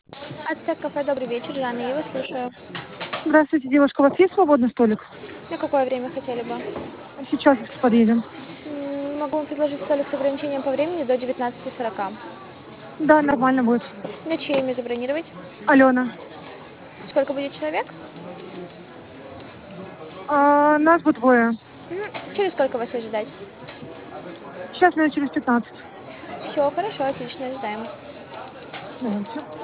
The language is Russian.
Ацтек кафе, добрый вечер, Жанна, я вас слушаю. Здравствуйте, девушка. У вас есть свободный столик? На какое время хотели бы? Сейчас подъедем. Могу вам предложить столик с ограничением по времени до 19:40. Да, нормально будет. На чье имя забронировать? Алена. Сколько будет человек? Нас будет двое. Через сколько вас ожидать? Сейчас, наверное, через 15. Все, хорошо, отлично, ожидаем. Давайте.